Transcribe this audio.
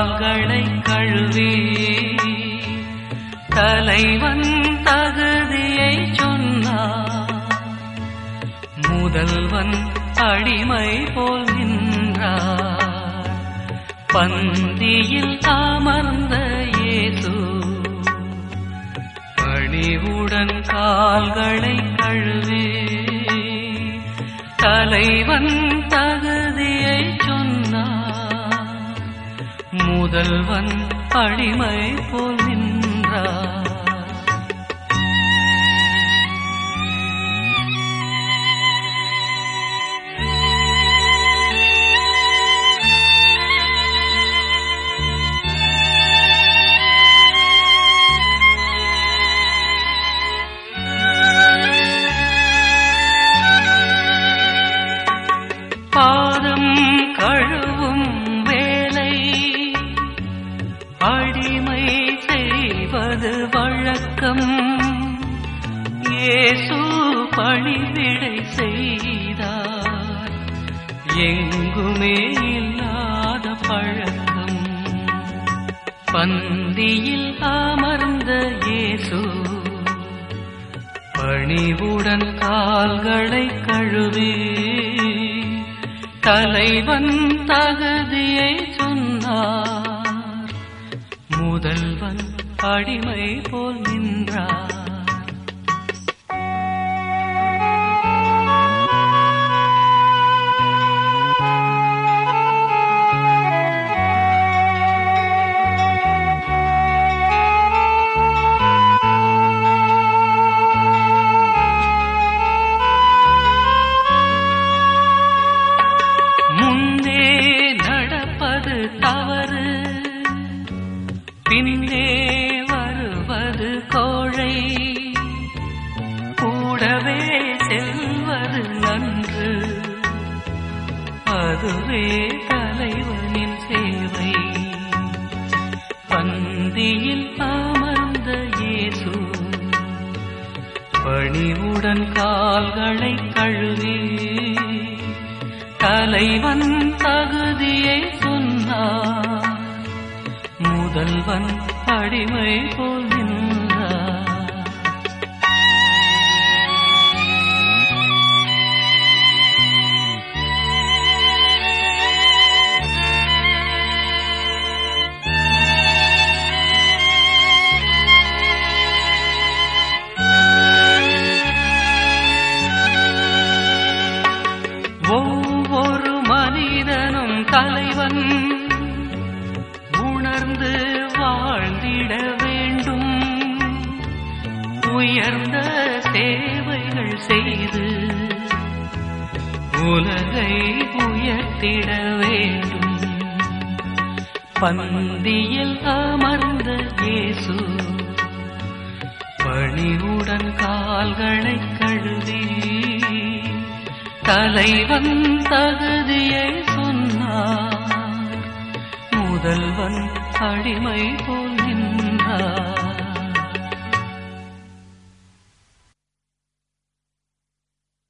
கால்களை கழுவி தலைவன் தகுதியை சொன்னார். முதல்வன் அடிமை போல் நின்றார். பந்தியில் அமர்ந்த இயேசு பணிவுடன் கால்களை கழுவி தலைவன் தகுதியை சொன்னார். முதல்வன் அடிமை போல் நின்றார். பாதம் கழுவும் வேலை அடிமை செய்வது வழக்கம். இயேசு பணிவிடை செய்தார். எங்குமே இல்லாத பழக்கம். பந்தியில் அமர்ந்த இயேசு பணிவுடன் கால்களை கழுவி தலைவன் தகுதியை சொன்னார். முதல்வன் அடிமை போல் நின்றார். தவறு பின்னே வருவது கோழை. கூடவே செல்வது நன்று. அதுவே தலைவனின் சேவை. பந்தியில் அமர்ந்த இயேசு பணிவுடன் கால்களை கழுவி தலைவன் தகுதியை சொன்னார். முதல்வன் அடிமை போல் நின்றார். ஒவ்வொரு மனிதனும் தலைவன் உணர்ந்து வாழ்ந்திட வேண்டும். உயர்ந்த சேவைகள் செய்து உலகை உயர்த்திட வேண்டும். பந்தியில் அமர்ந்த இயேசு பணிவுடன் கால்களை கழுவி தலைவன் தகுதியை சொன்னார். முதல்வன் அடிமை போல் நின்றார்.